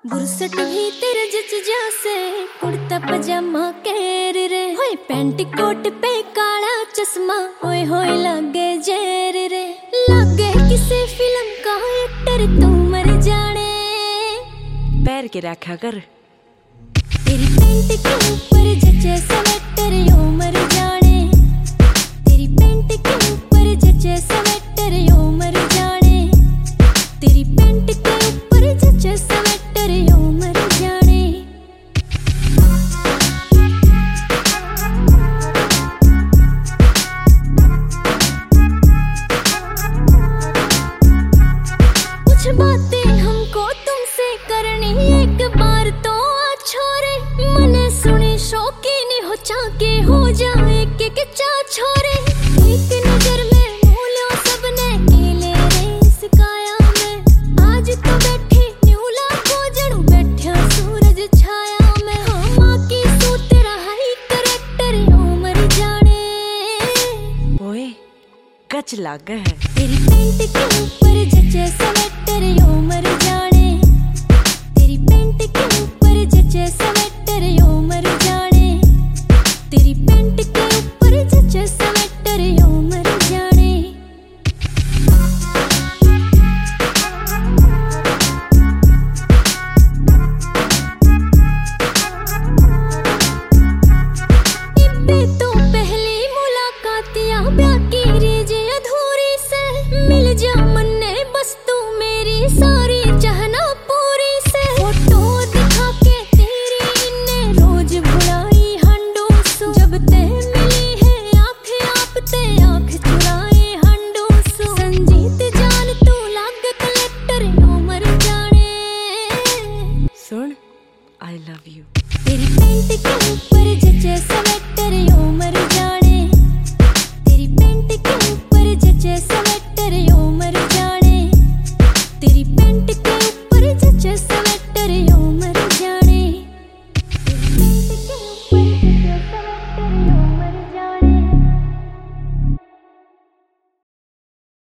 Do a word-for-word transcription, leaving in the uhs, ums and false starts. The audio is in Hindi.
बुरसट भी तेरे जच जासे, कुर्ता पजामा केर रे, होए पैंट कोट पे काला चश्मा, होए होए लागे जेर रे, लागे किसी फिल्म का एक्टर तू मर जाने। पैर के रखा कर तेरी पैंट के ऊपर जचे स्वेटर यो मर जाने, तेरी पैंट के ऊपर जचे स्वेटर यो मर जाने, तेरी पैंट के ऊपर जचे स्वेटर यो मर जाने। कुछ बातें हमको तुमसे करनी, एक बार तो आ छोरे, मने सुनी शौकीन हो चाके हो जाए के के चा छोरे, एक नजर में भूलो सबने केले रे इस काया में, आज तो बैठी न्यूला को जड़ू बैठा सूरज छाया में, हाँ माँ की सू तेरा हाई करेक्टर यो मर जाने। ओए कच लागे है तेरी पैंट के ऊपर जचे स्वेटर यो मर जाने, तेरी पैंट के ऊपर जचे स्वेटर यो मर जाने, तेरी पैंट के ऊपर जचे स्वेटर यो मर जाने। इब्बे तो पहली मुलाकातियां ब्याह की रीज अधूरी से, मिल जा मन्ने बस तू मेरी सारी चाहना पूरी से, फोटो दिखा के तेरी इन्ने रोज भुलाई हंडो सो, जब ते मिली है आँख आप ते आँख चुराए हंडो सो, संजीत जान तू लाग कलेक्टर यो मर जाने। सुन आई लव यू। तेरी पैंट के ऊपर जचे